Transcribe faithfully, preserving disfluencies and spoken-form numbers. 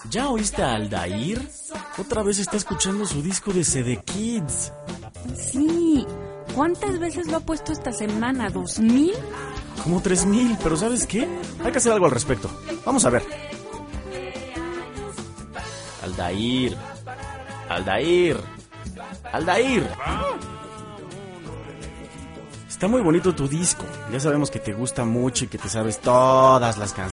¿Ya oíste a Aldair? Otra vez está escuchando su disco de C D Kids. Sí. ¿Cuántas veces lo ha puesto esta semana? ¿Dos mil? Como tres mil, pero ¿sabes qué? Hay que hacer algo al respecto. Vamos a ver. Aldair. Aldair. Aldair. Está muy bonito tu disco. Ya sabemos que te gusta mucho y que te sabes todas las canciones.